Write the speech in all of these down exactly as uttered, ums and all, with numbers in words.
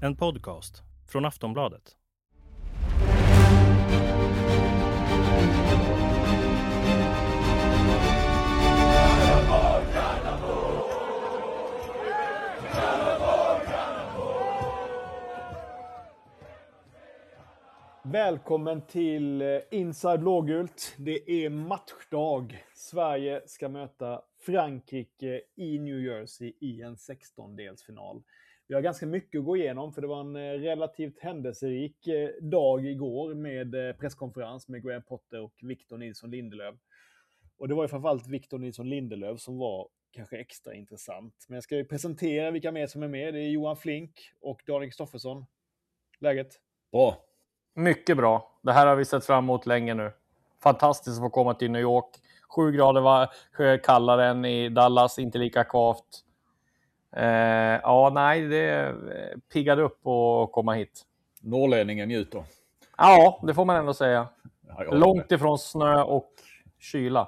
En podcast från Aftonbladet. Välkommen till Inside Blågult. Det är matchdag. Sverige ska möta Frankrike i New Jersey i en sextondelsfinal. Vi har ganska mycket att gå igenom för det var en relativt händelserik dag igår med presskonferens med Graham Potter och Victor Nilsson Lindelöf. Och det var ju framförallt Victor Nilsson Lindelöf som var kanske extra intressant. Men jag ska ju presentera vilka mer som är med. Det är Johan Flink och Daniel Kristoffersson. Läget? Bra. Mycket bra. Det här har vi sett fram emot länge nu. Fantastiskt att få komma till New York. Sju grader var kallare än i Dallas, inte lika kvavt. Eh, ja, nej, det piggade upp att komma hit. Norrlänningen njuter. Ja, det får man ändå säga. Ja, Långt ifrån snö och kyla.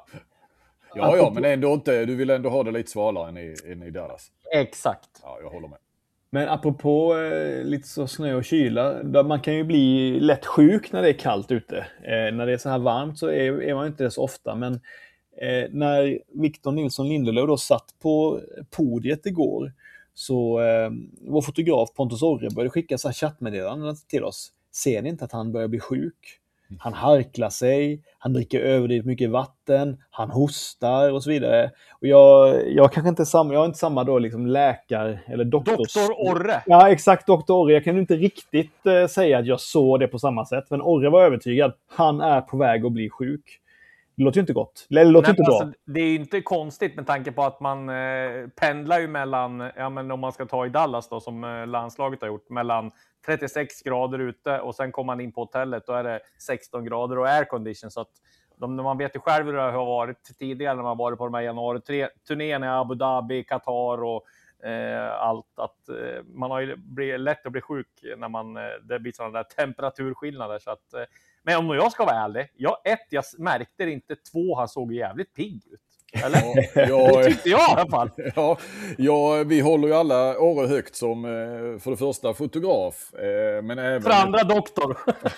Ja, ja, men ändå inte, du vill ändå ha det lite svalare än i, än i Dallas. Exakt. Ja, jag håller med. Men apropå eh, lite så snö och kyla, där man kan ju bli lätt sjuk när det är kallt ute. Eh, när det är så här varmt så är, är man inte det så ofta. Men eh, när Victor Nilsson Lindelöf då satt på podiet igår så eh, vår fotograf Pontus Orre började skicka så här chattmeddelanden till oss. Ser ni inte att han börjar bli sjuk? Han harklar sig, han dricker överdrivet mycket vatten, han hostar och så vidare. Och jag, jag kanske inte samma, jag har inte samma då liksom läkare eller doktors... Doktor Orre. Ja, exakt, doktor Orre. Jag kan inte riktigt eh, säga att jag såg det på samma sätt. Men Orre var övertygad. Han är på väg att bli sjuk. Det låter ju inte gott. Det låter Nej, inte bra. alltså, det är ju inte konstigt med tanke på att man eh, pendlar ju mellan, ja men om man ska ta i Dallas då som eh, landslaget har gjort, mellan trettiosex grader ute och sen kommer man in på hotellet då är det sexton grader och aircondition. Så att de, man vet ju själv hur det har varit tidigare när man varit på de här januari-turnéerna i Abu Dhabi, Qatar och eh, allt. Att eh, man har ju blivit lätt att bli sjuk när man, eh, det blir sådana där temperaturskillnader. Så att, eh, men om jag ska vara ärlig, jag, ett, jag märkte det inte, två, han såg jävligt pigg ut. Eller? Ja, jag, det tyckte jag i alla fall. Ja, ja, vi håller ju alla Orre högt som för det första fotograf. Men även... För andra doktor.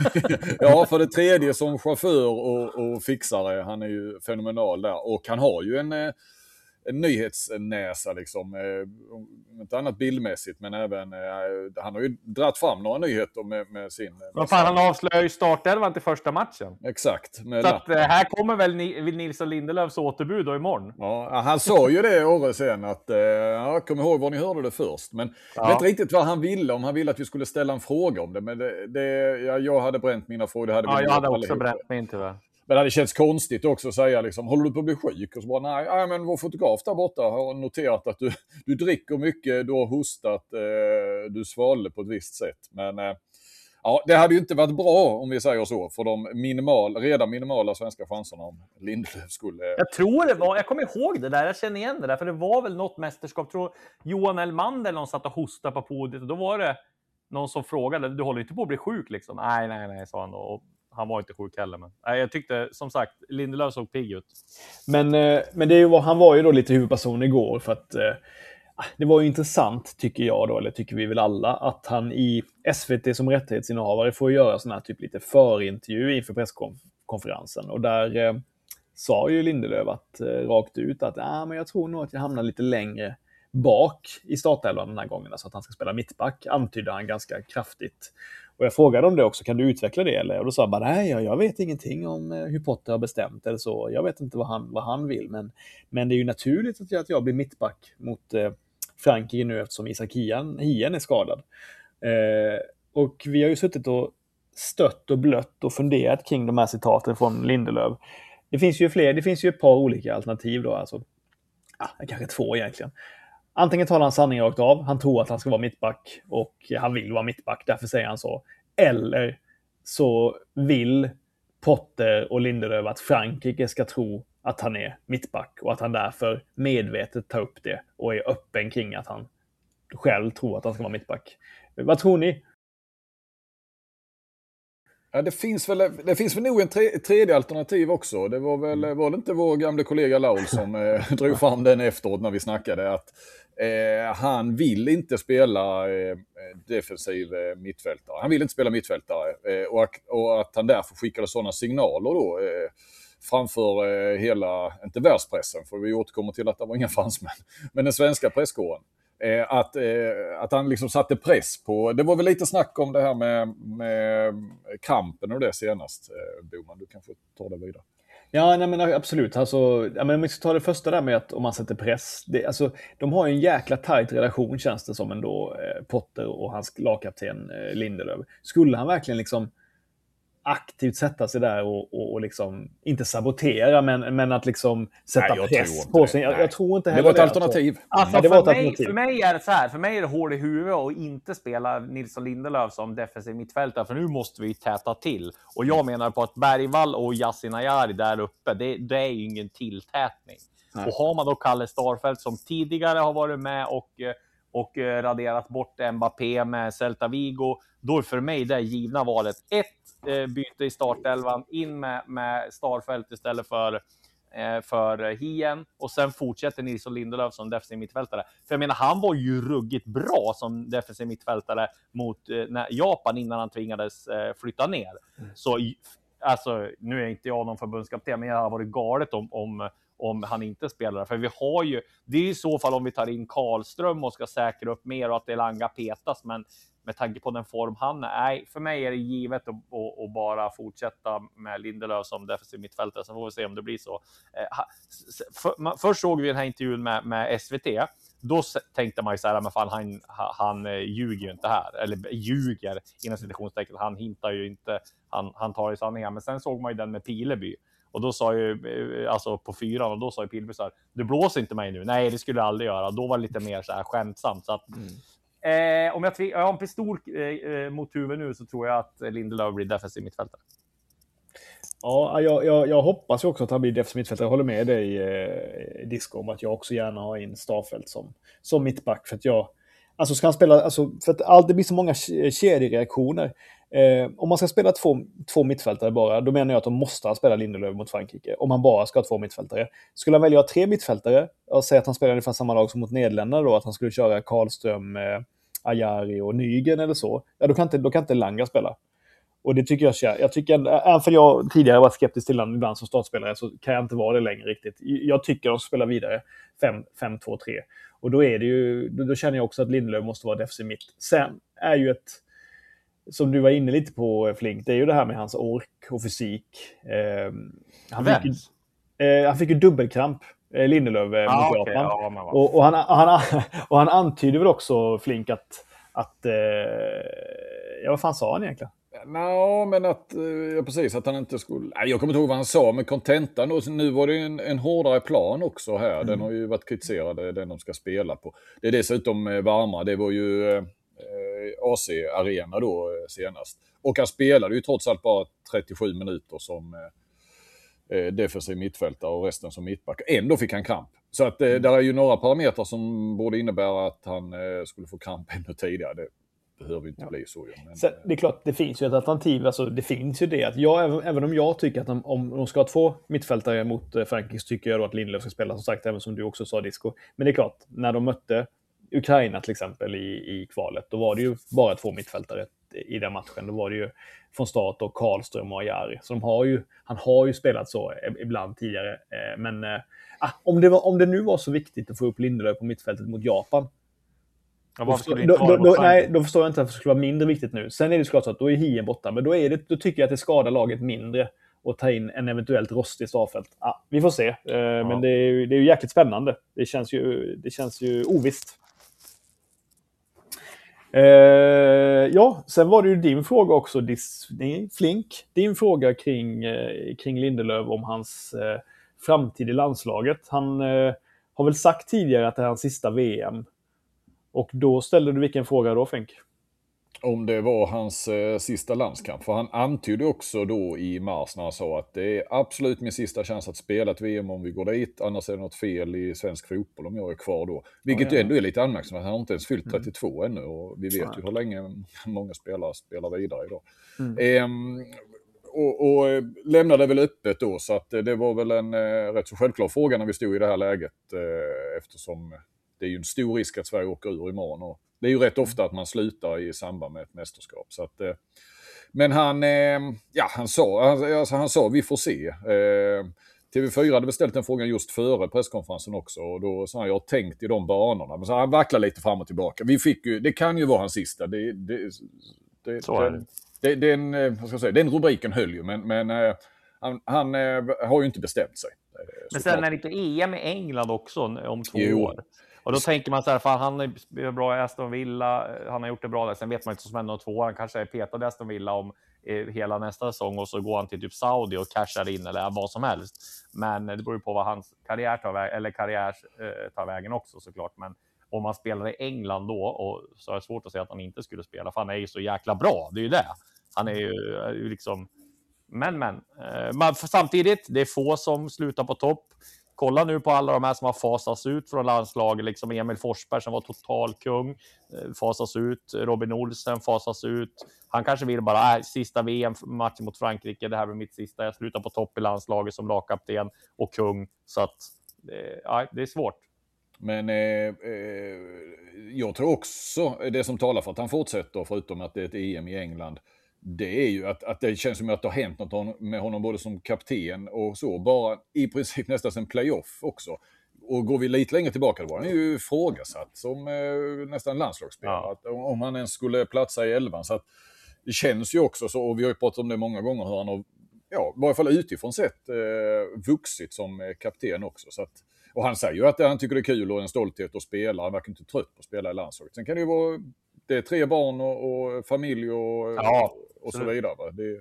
Ja, för det tredje som chaufför och, och fixare. Han är ju fenomenal där. Och han har ju en... en nyhetsnäsa liksom, eh, inte annat bildmässigt men även eh, han har ju dratt fram några nyheter med, med sin... Vad fan, han avslöjar ju startelvan till första matchen. Exakt. Så att, eh, här kommer väl Nilsson Lindelöfs återbud då imorgon. Ja, han sa ju det Orre sen att, eh, ja, kom ihåg var ni hörde det först. Men ja. Jag vet inte riktigt vad han ville, om han ville att vi skulle ställa en fråga om det. Men det, det, ja, jag hade bränt mina frågor. Det hade ja, vi jag hade också allihop. bränt mig tyvärr. Men det hade känts konstigt också att säga liksom, håller du på att bli sjuk? Och så bara, nej, nej men vår fotograf där borta har noterat att du, du dricker mycket, du har hostat, eh, du svalde på ett visst sätt. Men eh, ja, det hade ju inte varit bra om vi säger så, för de minimal, redan minimala svenska chanserna om Lindelöf skulle... Jag tror det var, jag kommer ihåg det där, jag känner igen det där, för det var väl något mästerskap, tror Johan Elmander någon satt och hostade på podiet och då var det någon som frågade, du håller inte på att bli sjuk liksom? Nej, nej, nej, sa han då. Och han var inte sjuk heller, men nej, jag tyckte som sagt Lindelöf såg pigg ut. Men, men det är ju, han var ju då lite huvudperson igår för att eh, det var ju intressant tycker jag då, eller tycker vi väl alla, att han i S V T som rättighetsinnehavare får göra sån här typ lite förintervju inför presskonferensen. Och där eh, sa ju Lindelöf att, eh, rakt ut att ah, men jag tror nog att jag hamnar lite längre bak i startelvan den här gången, så att han ska spela mittback, antydde han ganska kraftigt. Och jag frågade om det också, kan du utveckla det? Eller? Och då sa han bara, nej, jag vet ingenting om hur Potter har bestämt eller så. Jag vet inte vad han, vad han vill, men, men det är ju naturligt att jag, att jag blir mittback mot eh, Frankrike nu eftersom Isak Hien, Hien är skadad. Eh, och vi har ju suttit och stött och blött och funderat kring de här citaten från Lindelöf. Det finns ju fler, det finns ju ett par olika alternativ då, alltså. Ah, kanske två egentligen. Antingen talar han sanning rakt av. Han tror att han ska vara mittback och han vill vara mittback. Därför säger han så. Eller så vill Potter och Lindelöf att Frankrike ska tro att han är mittback och att han därför medvetet tar upp det och är öppen kring att han själv tror att han ska vara mittback. Vad tror ni? Ja, det finns väl, det finns väl nog en tre, tredje alternativ också. Det var väl, var det inte vår gamla kollega Laul som eh, drog fram den efteråt när vi snackade att eh, han vill inte spela eh, defensiv eh, mittfältare. Han vill inte spela mittfältare eh, och, och att han därför skickade sådana signaler då eh, framför eh, hela, inte världspressen, för vi återkommer till att det var inga fransmän, men den svenska presskåren. Eh, att, eh, att han liksom satte press på, det var väl lite snack om det här med, med kampen och det senast, eh, Boman, du kan få ta det vidare. Ja, nej, men absolut. Alltså, ja, men om vi ska ta det första där med att om man sätter press. Det, alltså, de har ju en jäkla tajt relation, känns det som ändå, eh, Potter och hans lagkapten eh, Lindelöf. Skulle han verkligen liksom aktivt sätta sig där och, och, och liksom, inte sabotera, men, men att liksom sätta Nej, press på sig. Jag, jag tror inte heller det var ett alternativ. Alltså, ja, det för, var ett mig, alternativ. för mig är det så här, för mig är det hål i huvudet och inte spela Nilsson Lindelöf som defensiv mittfältare, för nu måste vi täta till. Och jag menar på att Bergvall och Yasin Ayari där uppe, det, det är ju ingen tilltätning. Nej. Och har man då Kalle Starfelt som tidigare har varit med och, och raderat bort Mbappé med Celta Vigo, då är för mig det givna valet ett byte i startelvan, in med, med Starfelt istället för, eh, för Hien, och sen fortsätter Nilsson Lindelöf som defensiv mittfältare. För jag menar, han var ju ruggigt bra som defensiv mittfältare mot eh, när Japan innan han tvingades eh, flytta ner. Mm. Så alltså, nu är inte jag någon förbundskapten, men jag har varit galet om, om om han inte spelar. För vi har ju, det är i så fall om vi tar in Karlström och ska säkra upp mer och att Elanga petas, men med tanke på den form han är, nej, för mig är det givet att, att, att bara fortsätta med Lindelöf som defensiv mittfältare, så får vi se om det blir så. För, först såg vi den här intervjun med, med S V T, då tänkte man ju så här, men fan, han, han ljuger ju inte här, eller ljuger inom citationstecken, han hintar ju inte, han, han tar ju sanningar, men sen såg man ju den med Pileby. Och då sa ju, alltså på fyran, och då sa ju Pileby så här, du blåser inte mig nu. Nej, det skulle jag aldrig göra. Då var det lite mer så här skämtsamt. Så att, mm. eh, om jag, jag har en pistol eh, mot huvudet nu, så tror jag att Lindelöf blir defensiv mittfältare. Ja, jag, jag, jag hoppas också att han blir defensiv mittfältare. Jag håller med dig, eh, Disco, om att jag också gärna har in Starfelt som, som mittback. För att jag, alltså ska han spela, alltså för att allt, det blir så många kedjereaktioner. Eh, om man ska spela två, två mittfältare bara, då menar jag att de måste spela Lindelöf mot Frankrike. Om man bara ska ha två mittfältare. Skulle han välja tre mittfältare och säga att han spelar ungefär samma lag som mot Nederländerna då, att han skulle köra Karlström, eh, Ayari och Nygren eller så, ja, då kan inte, då kan inte Langa spela. Och det tycker jag, jag tycker, även för jag tidigare varit skeptisk till honom ibland som startspelare, så kan jag inte vara det längre riktigt. Jag tycker de ska spela vidare fem två tre. Och då är det ju, då, då känner jag också att Lindelöf måste vara defensiv mitt. Sen är ju ett, som du var inne lite på, Flink, det är ju det här med hans ork och fysik. Eh, han, fick ju, eh, han fick ju dubbelkramp, eh, Lindelöf, eh, ah, mot okay. Japan. Ja, och, och, han, han, och han antyder väl också, Flink, att, att eh, ja, vad fan sa han egentligen? Nej, men att, ja, precis, att han inte skulle... Nej, jag kommer inte ihåg vad han sa, men kontentan då, nu var det en, en hårdare plan också här. Mm. Den har ju varit kritiserad, den de ska spela på. Det är dessutom varmare, det var ju eh, A C-arena då eh, senast. Och han spelade ju trots allt bara trettiosju minuter som eh, defensiv mittfältare och resten som mittback. Ändå fick han kramp. Så att eh, mm. där är ju några parametrar som borde innebära att han eh, skulle få kramp ännu tidigare. Det behöver inte ja. bli så. Men... Så, det är klart, det finns ju ett alternativ. Alltså, det finns ju det. Att jag, även, även om jag tycker att de, om de ska ha två mittfältare mot eh, Frankrike, så tycker jag då att Lindelöf ska spela, som sagt, även som du också sa, Disco. Men det är klart, när de mötte Ukraina till exempel i, i kvalet, då var det ju bara två mittfältare i den matchen. Då var det ju från start och Karlström och Ayari. Så de har ju, han har ju spelat så ibland tidigare. Eh, men eh, om, det var, om det nu var så viktigt att få upp Lindelöf på mittfältet mot Japan, Ja, varför skulle det då, inte vara då, då, nej, då förstår jag inte att det skulle vara mindre viktigt nu. Sen är det såklart så att då är Hien borta, men då, är det, då tycker jag att det skadar laget mindre att ta in en eventuellt rostig Starfelt. Ja, vi får se, eh, ja. Men det är, ju, det är ju jäkligt spännande. Det känns ju, det känns ju ovisst. Eh, ja, sen var det ju din fråga också, Disney, Flink. Din fråga kring, eh, kring Lindelöf om hans eh, framtid i landslaget. Han eh, har väl sagt tidigare att det är hans sista V M. Och då ställde du vilken fråga då, Fink? Om det var hans eh, sista landskamp. För han antydde också då i mars när han sa att det är absolut min sista chans att spela ett V M om vi går dit. Annars är det något fel i svensk fotboll om jag är kvar då. Vilket oh, ja. ändå är lite anmärkningsvärt. Han har inte ens fyllt trettiotvå mm. ännu. Och vi vet ju hur länge många spelare spelar vidare idag. Mm. Eh, och, och lämnade väl öppet då, så att det var väl en eh, rätt så självklar fråga när vi stod i det här läget, eh, eftersom det är ju en stor risk att Sverige åker ur imorgon. Och det är ju rätt ofta att man slutar i samband med ett mästerskap. Så att, eh, men han, eh, ja, han sa, alltså, han sa vi får se. Eh, T V fyra hade beställt den frågan just före presskonferensen också, och då sa han, jag har tänkt i de banorna. Men så han vacklar lite fram och tillbaka. Vi fick ju, det kan ju vara hans sista. Det, det, det, Så är det. det, det, den, vad ska jag säga, den rubriken höll ju, men, men eh, han, han eh, har ju inte bestämt sig. Eh, Men klart. sen är det inte E M i England också om två Jo. år. Och då tänker man så här, fan, han är bra i Aston Villa, han har gjort det bra där. Sen vet man inte så som ändå två år, han kanske är petad i Aston Villa om eh, hela nästa säsong, och så går han till typ Saudi och cashar in eller vad som helst. Men det beror ju på vad hans karriär tar vägen, eller karriär eh, tar vägen också såklart. Men om han spelar i England då, och så är det svårt att säga att han inte skulle spela, för han är ju så jäkla bra, det är ju det. Han är ju, är ju liksom, men men, eh, men samtidigt, det är få som slutar på topp. Kolla nu på alla de här som har fasats ut från landslaget, liksom Emil Forsberg som var total kung, fasas ut, Robin Olsen fasas ut. Han kanske vill bara, äh, sista V M-matchen mot Frankrike, det här var mitt sista, jag slutar på topp i landslaget som lagkapten och kung. Så att, eh, ja, det är svårt. Men eh, eh, jag tror också, det som talar för att han fortsätter, förutom att det är ett E M i England, det är ju att, att det känns som att det har hänt något med honom både som kapten och så. Bara i princip nästan en playoff också. Och går vi lite längre tillbaka, då var han ju ifrågasatt som eh, nästan landslagsspelare. Ja. Att, om han ens skulle platsa i elvan. Så att det känns ju också så, och vi har ju pratat om det många gånger, hur han har, ja, i varje fall utifrån sett, eh, vuxit som kapten också. Så att, och han säger ju att han tycker det är kul och en stolthet att spela. Han verkar inte trött på att spela i landslaget. Sen kan det ju vara, det är tre barn och, och familj och... Ja. och så vidare. Va? Det,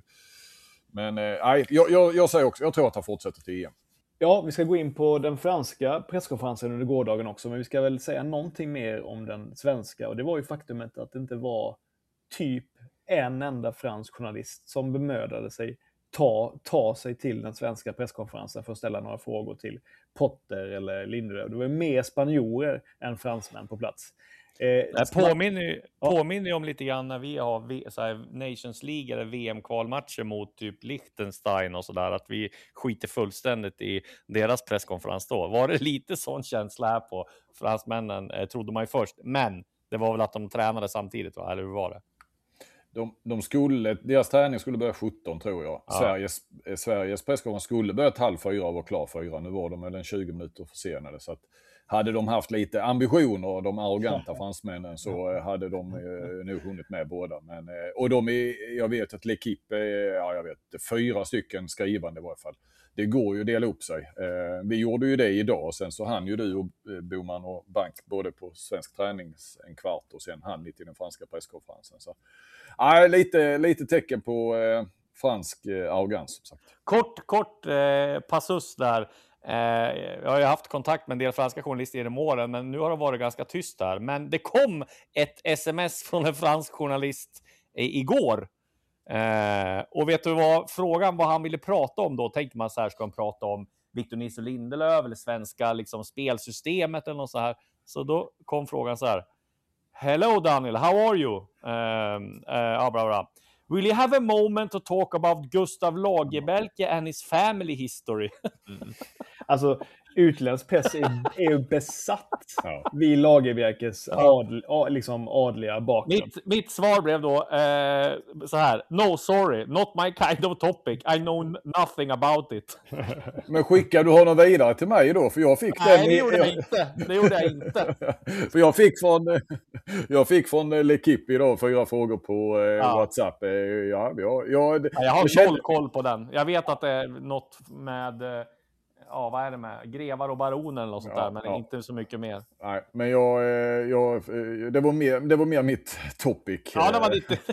men nej, jag, jag, jag säger också, jag tror att han fortsätter till E M. Ja, vi ska gå in på den franska presskonferensen under gårdagen också, men vi ska väl säga någonting mer om den svenska. Och det var ju faktumet att det inte var typ en enda fransk journalist som bemödade sig ta, ta sig till den svenska presskonferensen för att ställa några frågor till Potter eller Lindelöf. Det var mer spanjorer än fransmän på plats. Eh, Det påminner, påminner om lite grann när vi har v, så här, Nations League eller V M-kvalmatcher mot typ Liechtenstein och sådär, att vi skiter fullständigt i deras presskonferens då. Var det lite sån känsla här på fransmännen, eh, trodde man ju först, men det var väl att de tränade samtidigt, va? Eller hur var det? De, de skulle, deras träning skulle börja sjutton tror jag. Ja. Sveriges, Sveriges presskonferens skulle börja halv fyra och vara klar fyra. Nu var de väl en tjugo minuter försenade, så att hade de haft lite ambitioner, de arroganta fransmännen, så hade de eh, nog hunnit med båda. Men, eh, och de är, jag vet att L'Equipe är, ja, jag vet, fyra stycken skrivande i varje fall. Det går ju att dela upp sig. Eh, vi gjorde ju det idag, sen så hann ju du och eh, Boman och Bank både på svensk träning en kvart och sen hann ni till den franska presskonferensen. Så, ja, lite, lite tecken på eh, fransk eh, arrogans som sagt. Kort, kort eh, passus där. Eh, jag har ju haft kontakt med en del franska journalister genom åren, men nu har det varit ganska tyst där. Men det kom ett sms från en fransk journalist eh, igår. Eh, och vet du vad frågan vad han ville prata om då? Tänkte man så här, ska han prata om Victor Nilsson Lindelöf eller svenska liksom, spelsystemet eller något så här. Så då kom frågan så här. Hello Daniel, how are you? Um, uh, bra, bra. Will you have a moment to talk about Gustav Lagerbielke and his family history? Mm. Alltså, utländsk press är, är ju besatt Ja. vid Lagerbielkes adl, a, liksom adliga bakgrund. Mitt, mitt svar blev då eh, så här. No, sorry, not my kind of topic. I know nothing about it. Men skickar du honom vidare till mig då? För jag fick Nej, den... det gjorde jag jag... inte. Det gjorde jag inte. För jag fick från, jag fick från L'Equipe idag fyra frågor på eh, Ja. WhatsApp. Eh, ja, jag, jag, Ja, jag har jag känner- noll koll på den. Jag vet att det är något med, eh, ja vad är det med, grevar och baroner eller något sånt Ja, där, men ja. inte så mycket mer. Nej, men jag, eh, jag, eh, det, var mer, det var mer mitt topic. Ja, det var eh. lite...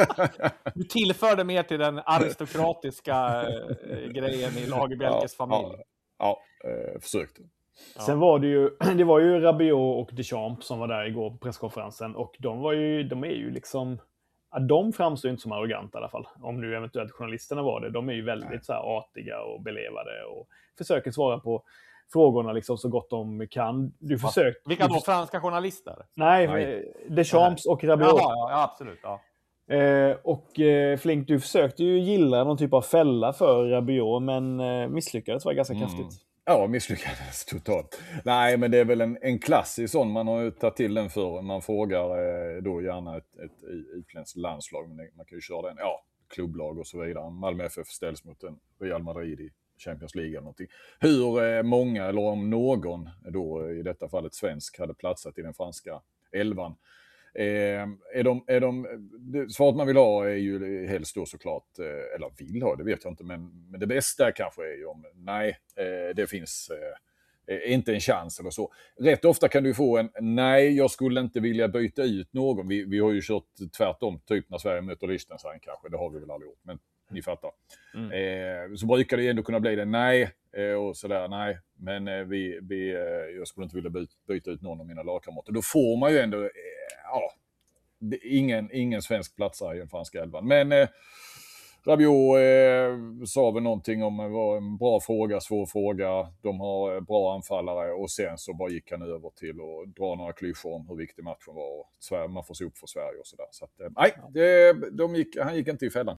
Du tillförde mer till den aristokratiska eh, grejen i Lagerbielkes Ja, familj. Ja, ja eh, försökte. Ja. Sen var det ju, det var ju Rabiot och Deschamps som var där igår på presskonferensen, och de var ju, de är ju liksom, ja, de framstår inte som arroganta i alla fall. Om nu eventuellt journalisterna var det. De är ju väldigt så här artiga och belevade och försöker svara på frågorna liksom så gott de kan. Du försöker... Vilka då? Franska journalister? Nej, Nej. Deschamps och Rabiot. Jaha, ja, ja, absolut. Ja. Eh, och eh, Flink, du försökte ju gilla någon typ av fälla för Rabiot, men eh, misslyckades var ganska Mm. kraftigt. Ja, misslyckades totalt. Nej, men det är väl en, en klassisk sån. Man har ju tagit till den för. Man frågar eh, då gärna ett, ett utländskt landslag. Men det, man kan ju köra den. Ja, klubblag och så vidare. Malmö F F ställs mot en Real Madrid i Champions League eller någonting. Hur eh, många, eller om någon då i detta fallet svensk, hade platsat i den franska elvan. Eh, är de, är de, det, svaret man vill ha är ju helst då såklart, eh, eller vill ha, det vet jag inte, men, men det bästa kanske är ju om nej, eh, det finns eh, inte en chans eller så. Rätt ofta kan du få en nej, jag skulle inte vilja byta ut någon. Vi, vi har ju kört tvärtom, typ när Sverige möter Liechtenstein kanske, det har vi väl aldrig gjort, men ni fattar. Mm. Eh, så brukar det ändå kunna bli det nej, eh, och sådär nej, men eh, vi, vi, eh, jag skulle inte vilja byta, byta ut någon av mina lagkamrater. Då får man ju ändå, eh, ja, det, ingen, ingen svensk platsar i den franska elvan. Men eh, Rabiot eh, sa väl någonting om det var en bra fråga, svår fråga. De har eh, bra anfallare och sen så bara gick han över till att dra några klyschor om hur viktig matchen var och Sverige, man får se upp för Sverige och sådär. Så att, eh, nej, det, de gick, han gick inte i fällan.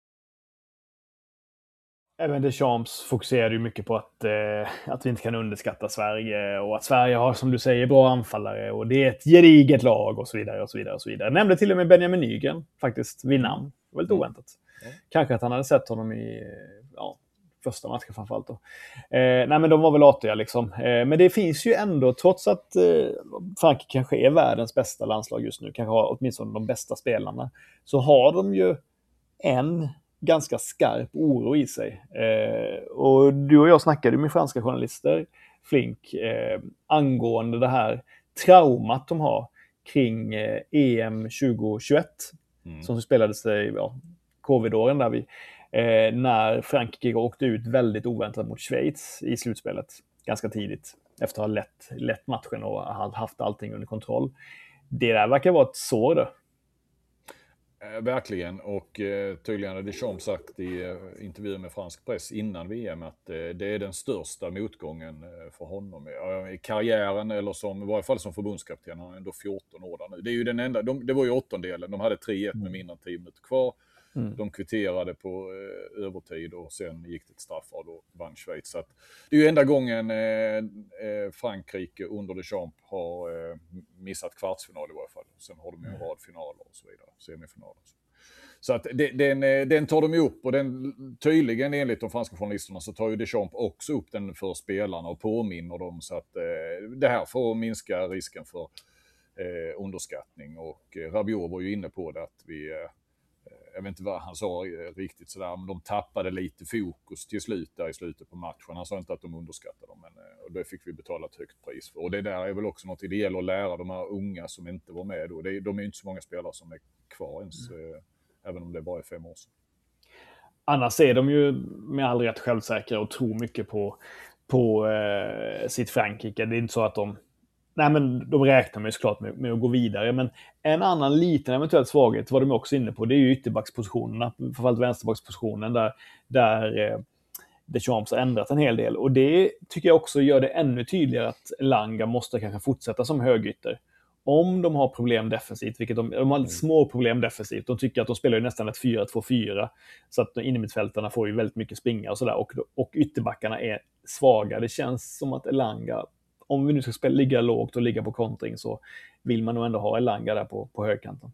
Även Deschamps fokuserade ju mycket på att, eh, att vi inte kan underskatta Sverige och att Sverige har, som du säger, bra anfallare och det är ett gediget lag och så vidare och så vidare och så vidare. Jag nämnde till och med Benjamin Nygren faktiskt vid namn. Det var lite oväntat. Mm. Kanske att han hade sett honom i ja, första matchen framförallt då. Eh, nej men de var väl artiga liksom. Eh, men det finns ju ändå, trots att eh, Frankrike kanske är världens bästa landslag just nu, kanske har åtminstone de bästa spelarna, så har de ju en ganska skarp oro i sig. Eh, och du och jag snackade med franska journalister, Flink, eh, angående det här traumat de har kring eh, E M tjugohundratjugoett mm. som spelades i ja, covid-åren där vi, eh, när Frankrike åkte ut väldigt oväntat mot Schweiz i slutspelet ganska tidigt efter att ha lett, lett matchen och haft allting under kontroll. Det där verkar vara ett sår då. Eh, verkligen, och eh, tydligen hade Deschamps sagt i eh, intervjuer med fransk press innan V M att eh, det är den största motgången eh, för honom i, i karriären, eller som, i varje fall som förbundskapten. Han är ändå fjorton år där nu. Det är ju den enda, de, det var ju åttondelen, de hade tre ett med mindre än tio minuter kvar. Mm. De kvitterade på eh, övertid och sen gick det ett straffar och vann Schweiz. Så att det är ju enda gången eh, eh, Frankrike under Deschamps har eh, missat kvartsfinal i varje fall. Sen har de ju en rad finaler och så vidare, semifinaler. Så att det, den, den tar de ju upp, och den, tydligen enligt de franska journalisterna så tar ju Deschamps också upp den för spelarna och påminner dem, så att eh, det här får minska risken för eh, underskattning. Och eh, Rabiot var ju inne på det, att vi eh, jag vet inte vad han sa riktigt sådär, men de tappade lite fokus till slut där i slutet på matchen. Han sa inte att de underskattade dem, men och det fick vi betala ett högt pris för. Och det där är väl också något, det gäller att lära de här unga som inte var med då. Det, de är ju inte så många spelare som är kvar ens, mm. eh, även om det bara är fem år sedan. Annars är de ju med all rätt självsäkra och tror mycket på, på eh, sitt Frankrike. Det är inte så att de Nej, men de räknar med såklart med, med att gå vidare. Men en annan liten eventuell svaghet, vad de också inne på, det är ju ytterbackspositionerna. Framförallt vänsterbackspositionen där, där eh, Deschamps har ändrat en hel del. Och det tycker jag också gör det ännu tydligare att Elanga måste kanske fortsätta som högytter. Om de har problem defensivt, vilket de, de har små problem defensivt. De tycker att de spelar ju nästan ett fyra två fyra. Så att innermittfältarna får ju väldigt mycket springa och sådär. Och, och ytterbackarna är svaga. Det känns som att Elanga, om vi nu ska spela, ligga lågt och ligga på kontring, så vill man nog ändå ha Elanga där på, på högkanten.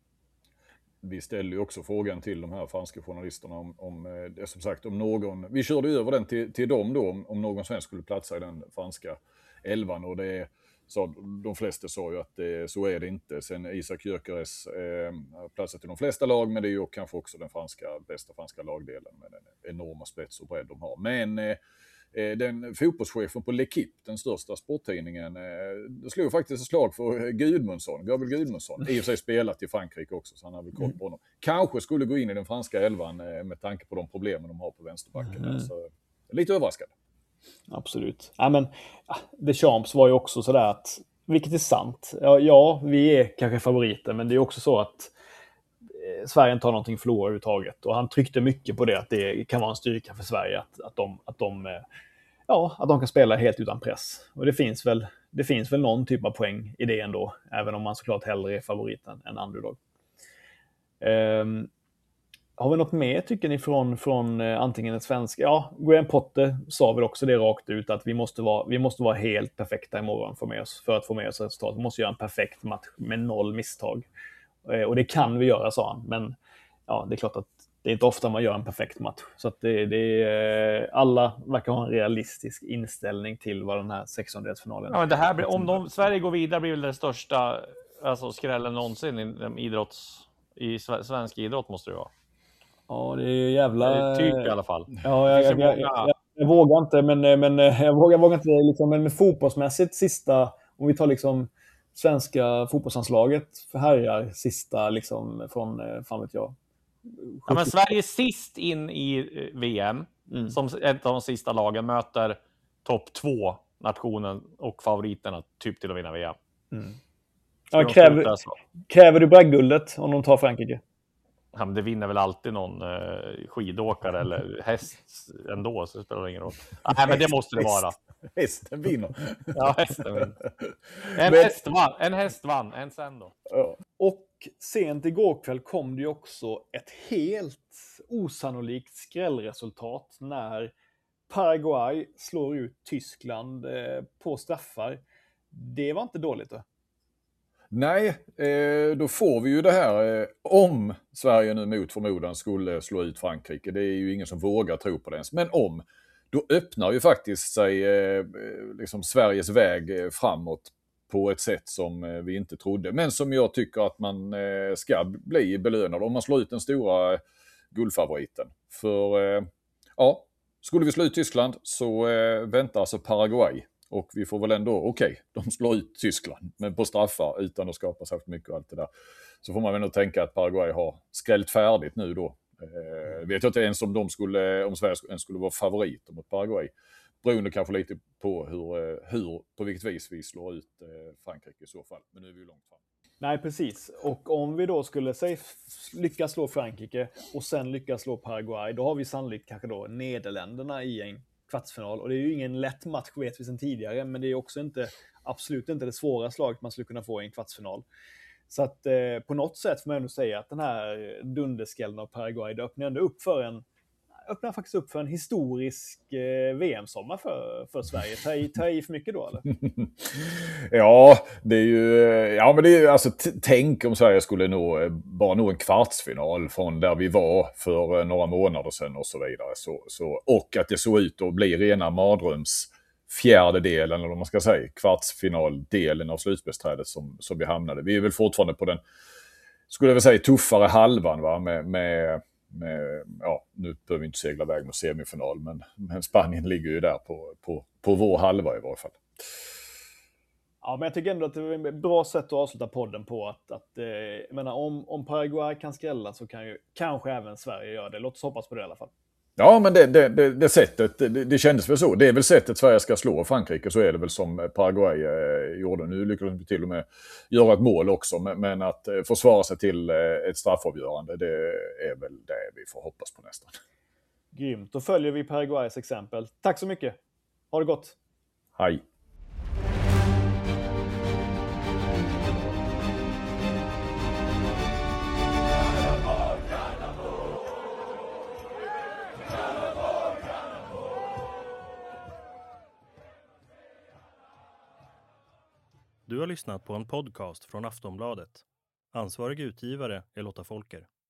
Vi ställer ju också frågan till de här franska journalisterna om, om eh, som sagt, om någon, vi körde över den till, till dem då, om, om någon svensk skulle platsa i den franska elvan, och det så de flesta sa ju att det, så är det inte. Sen Isak Gyökeres eh, har platsat i de flesta lag, men det är ju kanske också den franska, bästa franska lagdelen med den enorma spets och bredd de har. Men eh, den fotbollschefen på L'Equipe, den största sporttidningen, det slog faktiskt ett slag för Gudmundsson, Gabriel Gudmundsson. I och för sig spelat i Frankrike också, så han har väl koll på honom. Kanske skulle gå in i den franska elvan med tanke på de problemen de har på vänsterbacken. Mm. Så, lite överraskad. Absolut. Ja, men Deschamps var ju också sådär att, vilket är sant, ja, ja, vi är kanske favoriter, men det är också så att Sverige inte har någonting förlora överhuvudtaget. Och han tryckte mycket på det, att det kan vara en styrka för Sverige att, att, de, att, de, ja, att de kan spela helt utan press. Och det finns väl, det finns väl någon typ av poäng i det ändå, även om man såklart hellre är favoriten än underdog. Um, har vi något mer tycker ni från, från uh, antingen ett svensk... Ja, Graham Potter sa väl också det rakt ut att vi måste vara, vi måste vara helt perfekta imorgon för, med oss, för att få med oss resultat. Vi måste göra en perfekt match med noll misstag. Uh, och det kan vi göra, sa han. Men ja, det är klart att det är inte ofta man gör en perfekt match. Så att det, det är, alla verkar ha en realistisk inställning till vad den här sextondelsfinalen ja, men det här blir, om de, Sverige går vidare blir väl det största alltså, skrällen någonsin i, idrotts, i svensk idrott måste det vara. Ja, det är jävla... Typ i alla fall. Ja, jag, jag, jag, jag, jag vågar inte, men, men jag vågar, vågar inte liksom, men med fotbollsmässigt sista, om vi tar liksom svenska fotbollsanslaget för herrar sista liksom från, fan vet jag. Ja, men Sverige är sist in i V M mm. som ett av de sista lagen möter topp två nationen och favoriterna typ till att vinna V M. Mm. Ja, kräver, kräver du bragdguldet om de tar Frankrike? Ja, men det vinner väl alltid någon eh, skidåkare eller häst ändå, så det spelar ingen roll. Nej, men det måste det vara. Hästen vinner. Ja, hästen vinner. En, men... häst vann, en häst vann, en sen då. Ja. Och sent igår kväll kom det ju också ett helt osannolikt skrällresultat när Paraguay slår ut Tyskland eh, på straffar. Det var inte dåligt då. Nej, eh, då får vi ju det här eh, om Sverige nu mot förmodan skulle slå ut Frankrike. Det är ju ingen som vågar tro på det ens. Men om, då öppnar ju faktiskt sig eh, liksom Sveriges väg eh, framåt på ett sätt som eh, vi inte trodde. Men som jag tycker att man eh, ska bli belönad om man slår ut den stora eh, guldfavoriten. För eh, ja, skulle vi slå ut Tyskland så eh, väntar alltså Paraguay. Och vi får väl ändå, okej, okay, de slår ut Tyskland, men på straffar utan att skapa så mycket och allt det där. Så får man väl ändå tänka att Paraguay har skrällt färdigt nu då. Eh, vet jag inte ens om de skulle, om Sverige ens skulle vara favoriter mot Paraguay. Beroende kanske lite på hur, hur, på vilket vis vi slår ut eh, Frankrike i så fall. Men nu är vi ju långt fram. Nej, precis. Och om vi då skulle säg, lyckas slå Frankrike och sen lyckas slå Paraguay, då har vi sannolikt kanske då Nederländerna i en kvartsfinal. Och det är ju ingen lätt match vet vi sedan tidigare, men det är också inte, absolut inte det svåra slaget man skulle kunna få i en kvartsfinal. Så att eh, på något sätt får man ändå säga att den här dunderskallen av Paraguay, det öppnar ändå upp för en öppnar faktiskt upp för en historisk eh, V M-sommar för, för Sverige. Ta i, ta i för mycket då, eller? Ja, det är ju... Ja, men det är ju alltså... T- tänk om Sverige skulle nå, bara nå en kvartsfinal från där vi var för några månader sedan och så vidare. Så, så, och att det såg ut att bli rena mardröms fjärdedelen, eller vad man ska säga, kvartsfinaldelen av slutspelsträdet som, som vi hamnade. Vi är väl fortfarande på den, skulle jag väl säga, tuffare halvan, va? Med... med Med, ja, nu behöver vi inte segla väg mot semifinal, men, men Spanien ligger ju där på, på, på vår halva i varje fall. Ja, men jag tycker ändå att det är ett bra sätt att avsluta podden på att, att eh, jag menar, om, om Paraguay kan skrälla så kan ju kanske även Sverige göra det. Låt oss hoppas på det i alla fall. Ja, men det, det, det, det sättet, det, det kändes väl så. Det är väl sättet Sverige ska slå Frankrike, så är det väl som Paraguay eh, gjorde. Nu lyckades de till och med göra ett mål också, men, men att eh, försvara sig till eh, ett straffavgörande, det är väl det vi får hoppas på nästan. Grymt, då följer vi Paraguays exempel. Tack så mycket. Ha det gott. Hej. Du har lyssnat på en podcast från Aftonbladet. Ansvarig utgivare är Lotta Folker.